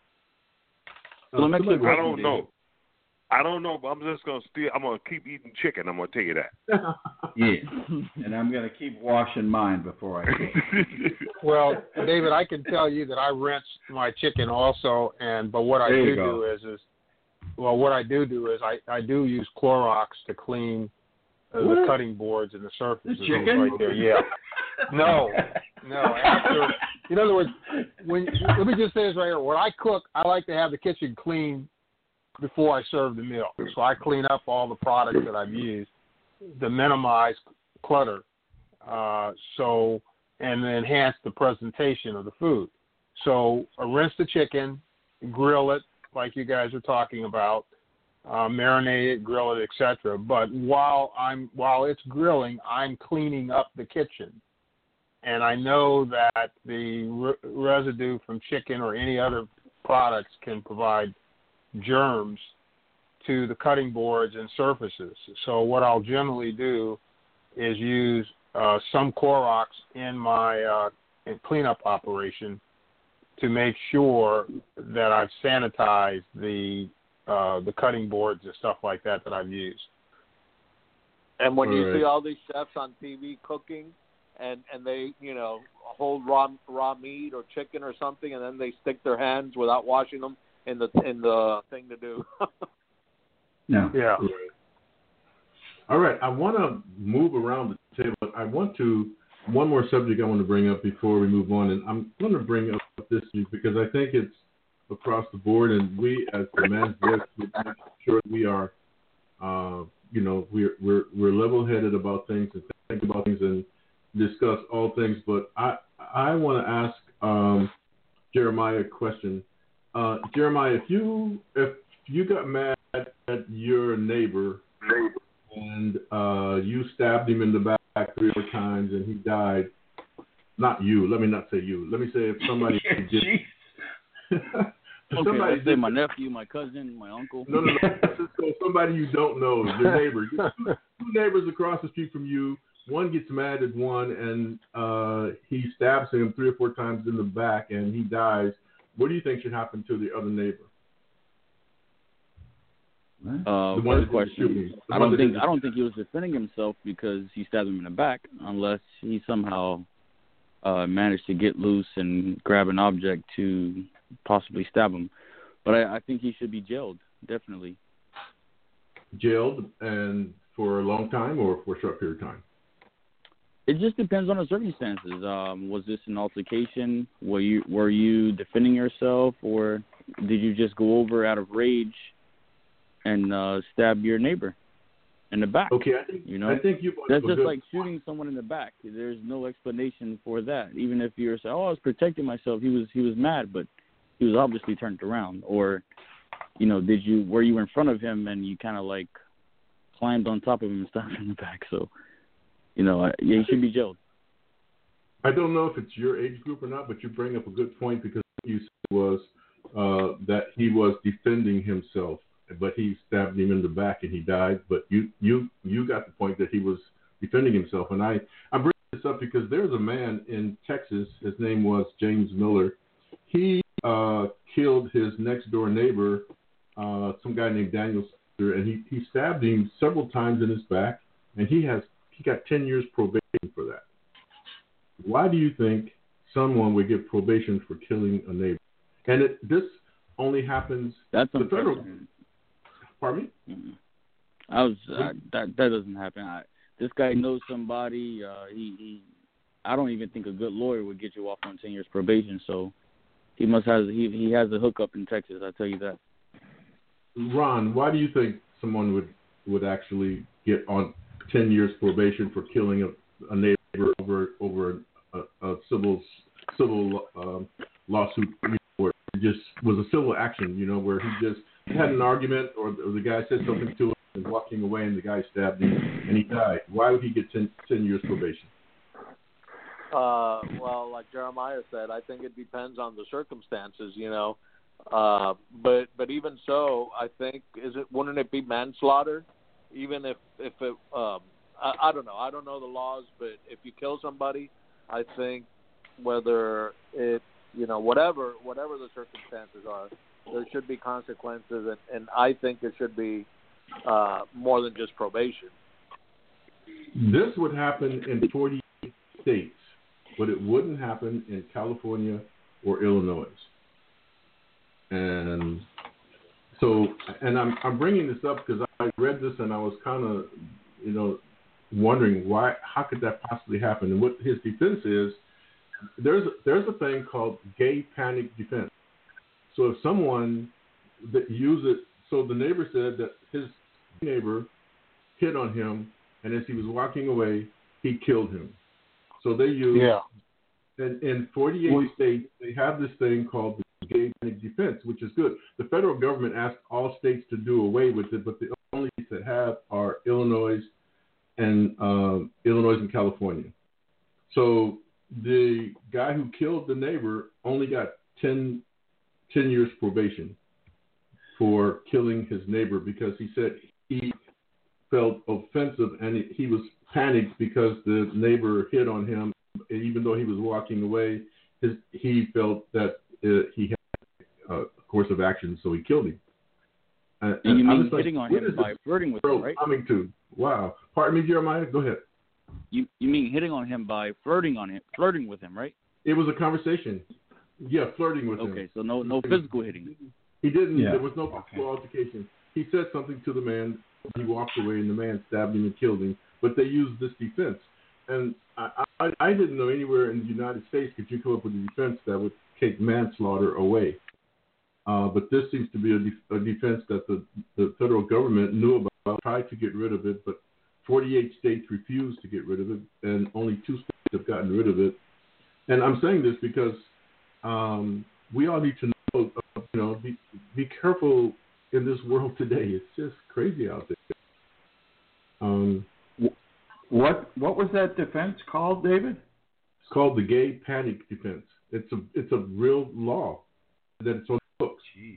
Uh, I don't know. I don't know, but I'm just gonna still. I'm gonna keep eating chicken. I'm gonna tell you that. Yeah, and I'm gonna keep washing mine before I cook. Well, David, I can tell you that I rinse my chicken also, and but what I There do you go. do is is well, what I do do is I I do use Clorox to clean uh, the What? cutting boards and the surfaces The chicken? right there. Yeah. No, no. After, in other words, when let me just say this right here. When I cook, I like to have the kitchen clean before I serve the meal. So I clean up all the products that I've used to minimize clutter. Uh, so and enhance the presentation of the food. So I rinse the chicken, grill it like you guys are talking about, uh, marinate it, grill it, et cetera. But while I'm while it's grilling, I'm cleaning up the kitchen. And I know that the re- residue from chicken or any other products can provide germs to the cutting boards and surfaces. So what I'll generally do is use uh, some Clorox in my uh, in cleanup operation to make sure that I've sanitized the uh, the cutting boards and stuff like that that I've used. And when All you right. see all these chefs on T V cooking, and and they you know hold raw raw meat or chicken or something, and then they stick their hands without washing them in the in the thing to do. No. Yeah. All right, I want to move around the table. I want to one more subject I want to bring up before we move on, and I'm going to bring up this because I think it's across the board, and we as the Man's Voice, we make sure we are, uh, you know, we're we're we're level-headed about things and think about things and discuss all things. But I I want to ask um, Jeremiah a question. Uh, Jeremiah, if you if you got mad at your neighbor and uh, you stabbed him in the back three or four times and he died, not you. Let me not say you. Let me say if somebody did. if Okay, somebody let's say did my nephew, my cousin, my uncle. No, no, no. Let's just go somebody you don't know, your neighbor. Two neighbors across the street from you. One gets mad at one and uh, he stabs him three or four times in the back and he dies. What do you think should happen to the other neighbor? Uh, The one first that did the question. shooting. The I one don't that think did the- I don't think he was defending himself because he stabbed him in the back, unless he somehow uh, managed to get loose and grab an object to possibly stab him. But I, I think he should be jailed, definitely. Jailed and for a long time or for a short period of time? It just depends on the circumstances. Um, was this an altercation? Were you were you defending yourself, or did you just go over out of rage and uh, stab your neighbor in the back? Okay, I think You know, I think you. that's just like shooting someone in the back. There's no explanation for that. Even if you're saying, "Oh, I was protecting myself," he was he was mad, but he was obviously turned around. Or, you know, did you were you in front of him and you kind of like climbed on top of him and stabbed him in the back? So, you know, uh, yeah, he should be jailed. I don't know if it's your age group or not, but you bring up a good point because what you said was uh, that he was defending himself, but he stabbed him in the back and he died. But you you you got the point that he was defending himself, and I I bring this up because there's a man in Texas. His name was James Miller. He uh, killed his next door neighbor, uh, some guy named Daniel, and he, he stabbed him several times in his back, and he has he got ten years probation for that. Why do you think someone would get probation for killing a neighbor. And it, this only happens. That's the federal. unprecedented. Pardon me? Mm-hmm. I was I, that that doesn't happen. I, this guy knows somebody. Uh, he he. I don't even think a good lawyer would get you off on ten years probation. So he must have he he has a hookup in Texas. I tell you that. Ron, why do you think someone would would actually get on ten years probation for killing a, a neighbor over over a, a civil civil um, lawsuit, where it just was a civil action, you know, where he just had an argument, or, or the guy said something to him and walking away, and the guy stabbed him and he died. Why would he get ten, ten years probation? Uh, well, like Jeremiah said, I think it depends on the circumstances, you know. Uh, but but even so, I think is it wouldn't it be manslaughter, even if if it um, I, I don't know I don't know the laws, but if you kill somebody, I think whether it you know whatever whatever the circumstances are, there should be consequences, and, and I think it should be uh, more than just probation. This would happen in forty states, but it wouldn't happen in California or Illinois. And so, and I'm I'm bringing this up because I read this and I was kind of, you know, wondering why, how could that possibly happen? And what his defense is, there's there's a thing called gay panic defense. So if someone that uses, so the neighbor said that his neighbor hit on him, and as he was walking away, he killed him. So they use, yeah. and in forty-eight states, they have this thing called the gay panic defense, which is good. The federal government asked all states to do away with it, but the only states that have are Illinois and um, Illinois and California. So the guy who killed the neighbor only got ten, ten years probation for killing his neighbor because he said he felt offensive and he, he was panicked because the neighbor hit on him. And even though he was walking away, his, he felt that uh, he had a course of action, so he killed him. Uh, and you mean like, hitting on him by flirting with him, right? Coming to wow. Pardon me, Jeremiah. Go ahead. You you mean hitting on him by flirting on him, flirting with him, right? It was a conversation. Yeah, flirting with okay, him. Okay, so no no physical hitting. He didn't. Yeah. There was no physical okay. altercation. He said something to the man. He walked away, and the man stabbed him and killed him. But they used this defense, and I, I, I didn't know anywhere in the United States could you come up with a defense that would take manslaughter away. Uh, but this seems to be a, de- a defense that the, the federal government knew about, tried to get rid of it, but forty-eight states refused to get rid of it, and only two states have gotten rid of it. And I'm saying this because um, we all need to know, uh, you know, be, be careful in this world today. It's just crazy out there. Um, what what was that defense called, David? It's called the gay panic defense. It's a it's a real law that it's on the books. Jeez.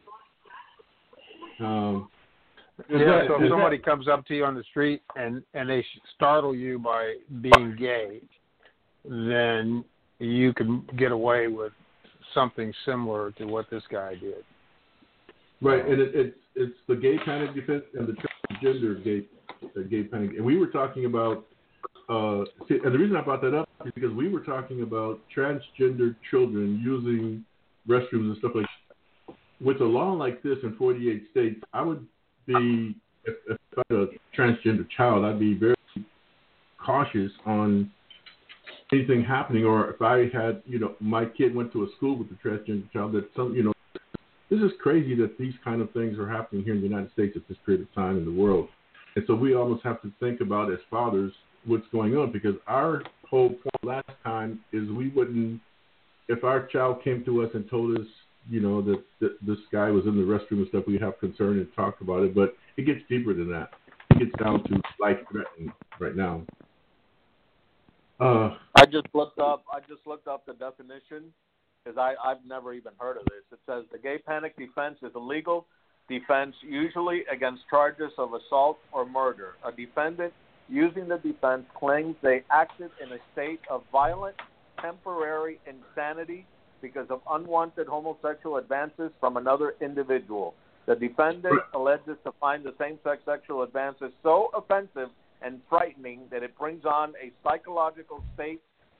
Um, yeah, that, so if somebody that, comes up to you on the street and, and they startle you by being gay, then you can get away with something similar to what this guy did. Right, and it, it's it's the gay panic defense and the transgender gay uh, gay panic. And we were talking about, uh, see, and the reason I brought that up is because we were talking about transgender children using restrooms and stuff like that. With a law like this in forty-eight states, I would be, if, if I had a transgender child, I'd be very cautious on anything happening. Or if I had, you know, my kid went to a school with a transgender child, that some, you know, this is crazy that these kind of things are happening here in the United States at this period of time in the world. And so we almost have to think about, as fathers, what's going on, because our whole point last time is we wouldn't, if our child came to us and told us, you know, that, that this guy was in the restroom and stuff, we'd have concern and talk about it. But it gets deeper than that. It gets down to life-threatening right now. Uh, I just looked up. I just looked up the definition because I I've never even heard of this. It says the gay panic defense is a legal defense usually against charges of assault or murder. A defendant using the defense claims they acted in a state of violent, temporary insanity because of unwanted homosexual advances from another individual. The defendant alleges to find the same-sex sexual advances so offensive and frightening that it brings on a psychological state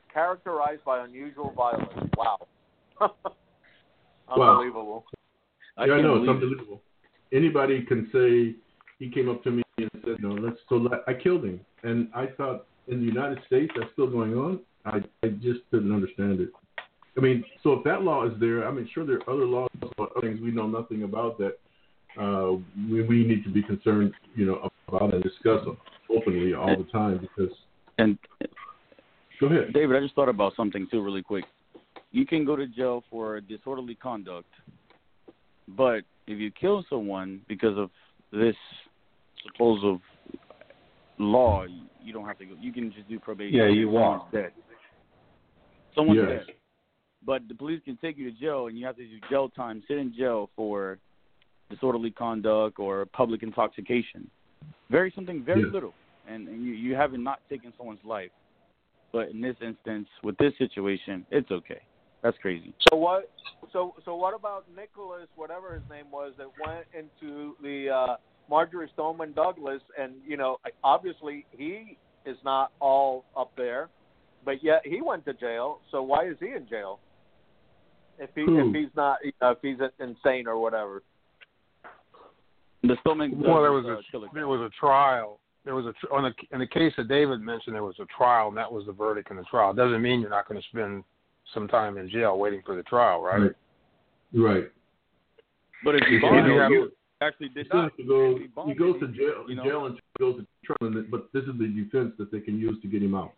characterized by unusual violence. Wow. Unbelievable. Wow. Yeah, I know, it's unbelievable. Anybody can say, he came up to me and said, no, let's, so let, I killed him. And I thought, in the United States, that's still going on? I, I just didn't understand it. I mean, so if that law is there, I mean, sure, there are other laws about other things we know nothing about that uh, we, we need to be concerned, you know, about and discuss openly all the time because. And go ahead, David. I just thought about something too, really quick. You can go to jail for disorderly conduct, but if you kill someone because of this supposed law, you don't have to go. You can just do probation. Yeah, you Someone's walk. dead. Someone's yes. dead. But the police can take you to jail, and you have to do jail time, sit in jail for disorderly conduct or public intoxication. Very something very yes. little, and, and you, you haven't not taken someone's life. But in this instance, with this situation, it's okay. That's crazy. So what? So so what about Nicholas, whatever his name was, that went into the uh, Marjorie Stoneman Douglas, and you know, obviously he is not all up there, but yet he went to jail. So why is he in jail? If he Who? if he's not you know, if he's insane or whatever. The Stoneman Douglas, Well, there was uh, a killer. there was a trial. There was a tr- on the in the case that David mentioned. There was a trial, and that was the verdict in the trial. Doesn't mean you're not going to spend some time in jail waiting for the trial, right? Right. Right. But if you Yeah, bond, you you, have- you actually did He still not. has to go. If you bond, He goes to jail. you know? Jail until he goes to trial, and- but this is the defense that they can use to get him out.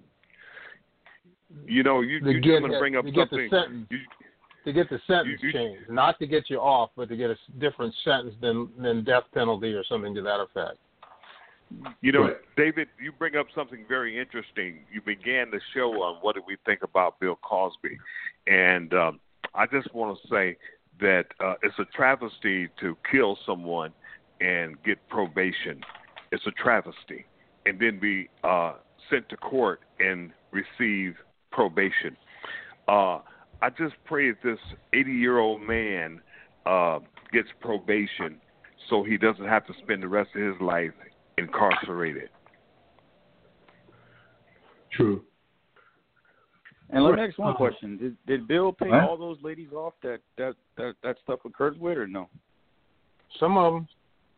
You know, you To you get, just want to bring up to get something. the sentence, You, to get the sentence You- you- changed, not to get you off, but to get a s- different sentence than than death penalty or something to that effect. You know, Right. David, you bring up something very interesting. You began the show on what do we think about Bill Cosby, and um, I just want to say that uh, it's a travesty to kill someone and get probation. It's a travesty, and then be uh, sent to court and receive probation. Uh, I just pray that this eighty-year-old man uh, gets probation so he doesn't have to spend the rest of his life incarcerated. True. And let me Right. ask one Uh, question: Did did Bill pay What? all those ladies off that that that, that stuff occurred with, or no? Some of them,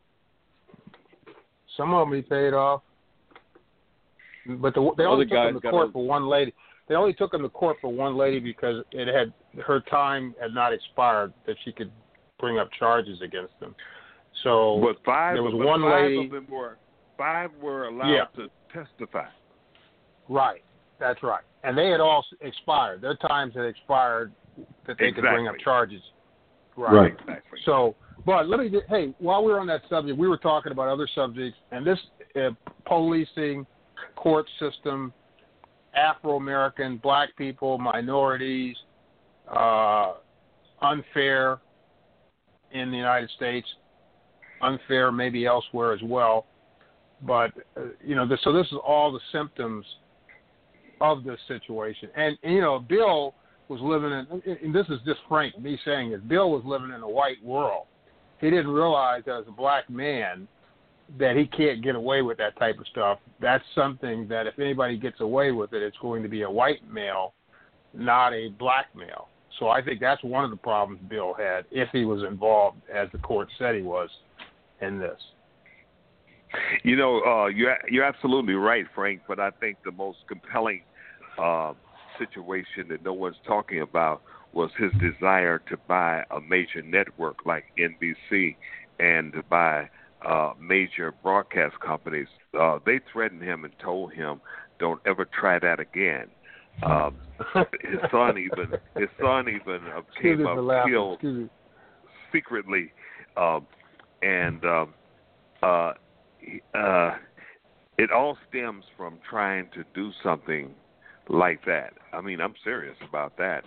some of them he paid off, but the, they only Other took him guys to got court a- for one lady. They only took him to court for one lady because it had her time had not expired that she could bring up charges against them. So But five, there was but one five lady. of them were five were allowed Yeah. to testify. Right, that's right, and they had all expired. Their times had expired that they could bring up Exactly. charges. Right. Right. Exactly. So, but let me get, hey, while we're on that subject, we were talking about other subjects, and this uh, policing, court system, Afro-American, black people, minorities, uh, unfair in the United States, unfair maybe elsewhere as well. But, uh, you know, this, so this is all the symptoms of this situation. And, and, you know, Bill was living in, and this is just Frank, me saying it, Bill was living in a white world. He didn't realize that as a black man that he can't get away with that type of stuff. That's something that if anybody gets away with it, it's going to be a white male, not a black male. So I think that's one of the problems Bill had, if he was involved, as the court said he was, in this. You know, uh, you're you're absolutely right, Frank. But I think the most compelling uh, situation that no one's talking about was his desire to buy a major network like N B C and to buy uh, major broadcast companies. Uh, they threatened him and told him, "Don't ever try that again." Um, his son even his son even uh, Excuse came me up for laughing. killed Excuse me. secretly, um, and um, uh, uh, it all stems from trying to do something like that. I mean, I'm serious about that.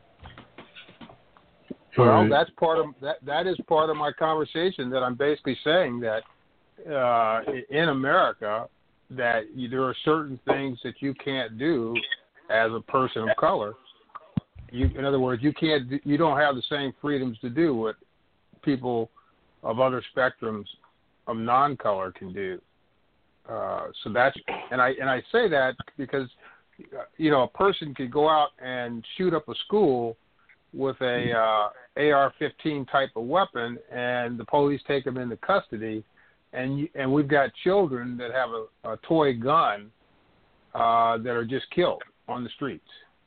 Well, Right. that's part of that. That is part of my conversation. That I'm basically saying that uh, in America, that you, there are certain things that you can't do as a person of color. You, in other words, you can't. do- You don't have the same freedoms to do what people of other spectrums of non-color can do. Uh, so that's and I and I say that because you know, a person could go out and shoot up a school with a uh, A R fifteen type of weapon, and the police take them into custody, and you, and we've got children that have a, a toy gun uh, that are just killed on the streets.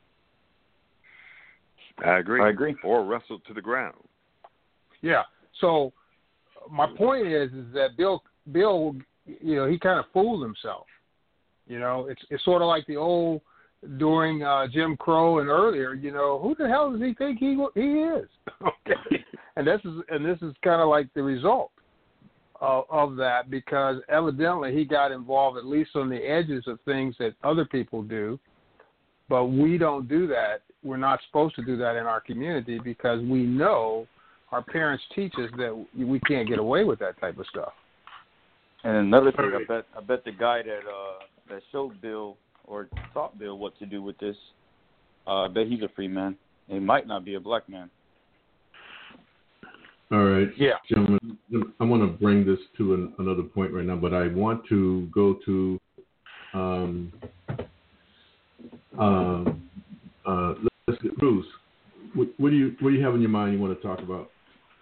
I agree. I agree. Or wrestled to the ground. Yeah. So my point is, is that Bill, Bill, you know, he kind of fooled himself. You know, it's it's sort of like the old during uh, Jim Crow and earlier. You know, who the hell does he think he he is? Okay, and this is and this is kind of like the result of, of that, because evidently he got involved at least on the edges of things that other people do, but we don't do that. We're not supposed to do that in our community because we know our parents teach us that we can't get away with that type of stuff. And another thing, I bet I bet the guy that uh, that showed Bill or taught Bill what to do with this, uh, I bet he's a free man. He might not be a black man. All right. Yeah. Gentlemen, I want to bring this to an, another point right now, but I want to go to um, uh, uh, let's get Bruce. What, what do you what do you have in your mind you want to talk about?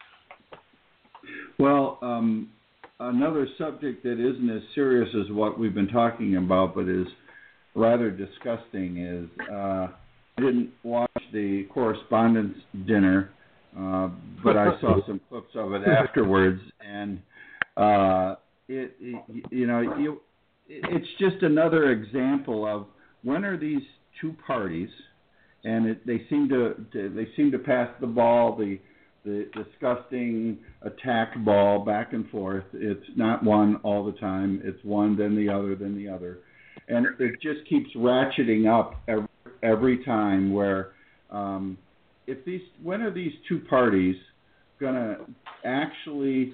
Well, um, another subject that isn't as serious as what we've been talking about, but is rather disgusting, is uh, I didn't watch the Correspondents' Dinner, uh, but I saw some clips of it afterwards, and uh, it, it you know you, it's just another example of when are these two parties, and it, they seem to, to they seem to pass the ball, the the disgusting attack ball back and forth. It's not one all the time. It's one, then the other, then the other. And it just keeps ratcheting up every, every time where um, if these, when are these two parties going to actually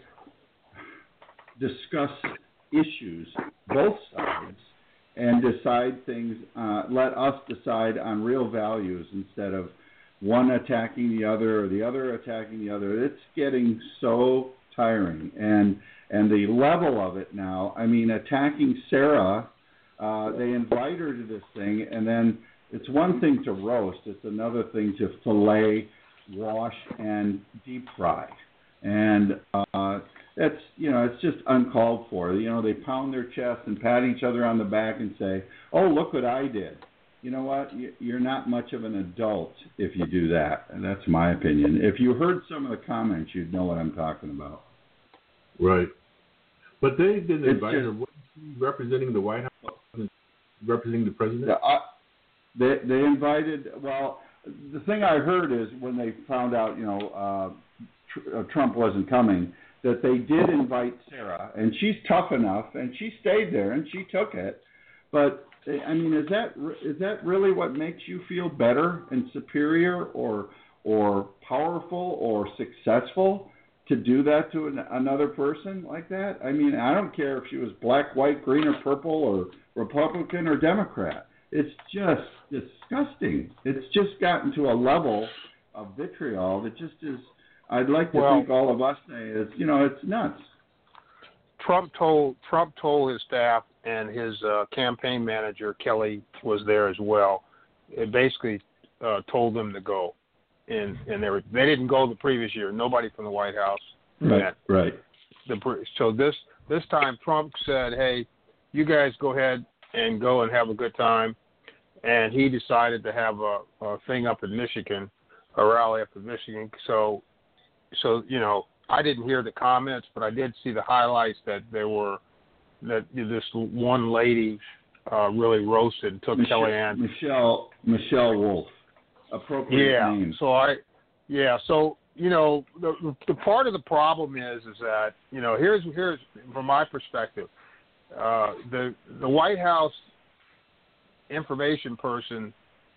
discuss issues, both sides, and decide things, uh, let us decide on real values instead of one attacking the other or the other attacking the other. It's getting so tiring. And and the level of it now, I mean, attacking Sarah, uh, they invite her to this thing, and then it's one thing to roast, it's another thing to fillet, wash, and deep fry. And uh, that's, you know, it's just uncalled for. You know, they pound their chest and pat each other on the back and say, oh, look what I did. You know what? You're not much of an adult if you do that. And that's my opinion. If you heard some of the comments, you'd know what I'm talking about. Right. But they didn't invite just, her. Wasn't she representing the White House, representing the president? Uh, they they invited. Well, the thing I heard is when they found out, you know, uh, tr- uh, Trump wasn't coming, that they did invite Sarah, and she's tough enough, and she stayed there, and she took it. But I mean, is that is that really what makes you feel better and superior, or or powerful, or successful to do that to an, another person like that? I mean, I don't care if she was black, white, green, or purple, or Republican or Democrat. It's just disgusting. It's just gotten to a level of vitriol that just is. I'd like to well, think all of us say is, you know, it's nuts. Trump told Trump told his staff, and his uh, campaign manager Kelly was there as well. It basically uh, told them to go, and and they were, they didn't go the previous year. Nobody from the White House. Right. Went. Right. The, so this this time Trump said, "Hey, you guys go ahead and go and have a good time," and he decided to have a, a thing up in Michigan, a rally up in Michigan. So so you know. I didn't hear the comments, but I did see the highlights that there were that this one lady uh, really roasted and took Michelle, Kellyanne. Michelle Michelle Wolf, appropriate yeah, name. So I, yeah, so you know the the part of the problem is is that you know here's here's from my perspective, uh, the the White House information person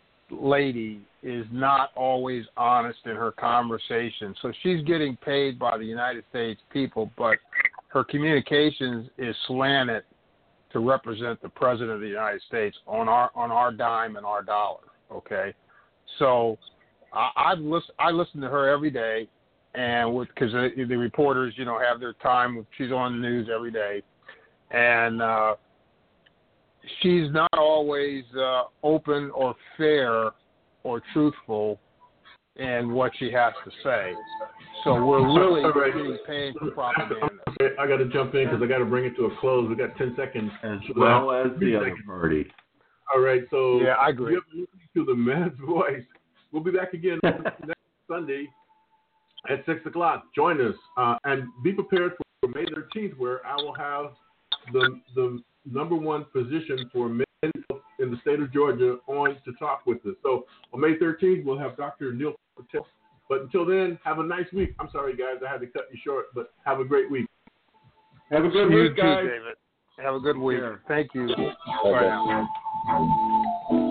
lady is not always honest in her conversation. So she's getting paid by the United States people, but her communications is slanted to represent the President of the United States on our on our dime and our dollar. Okay, so I, I've listen I listen to her every day, and with because the, the reporters you know have their time. She's on the news every day, and uh, she's not always uh, open or fair or truthful in what she has to say. So we're really right. getting paid for propaganda. Okay, I got to jump in because I got to bring it to a close. We got ten seconds. As well as the other party. All right, so yeah, I agree. You're listening to the man's voice. We'll be back again next Sunday at six o'clock. Join us uh, and be prepared for May thirteenth, where I will have the the number one position for men in the state of Georgia on to talk with us. So on May thirteenth, we'll have Doctor Neil Patel. But until then, have a nice week. I'm sorry, guys, I had to cut you short, but have a great week. Have a good you week, too, guys. David. Have a good week. Yeah. Thank you. Bye now.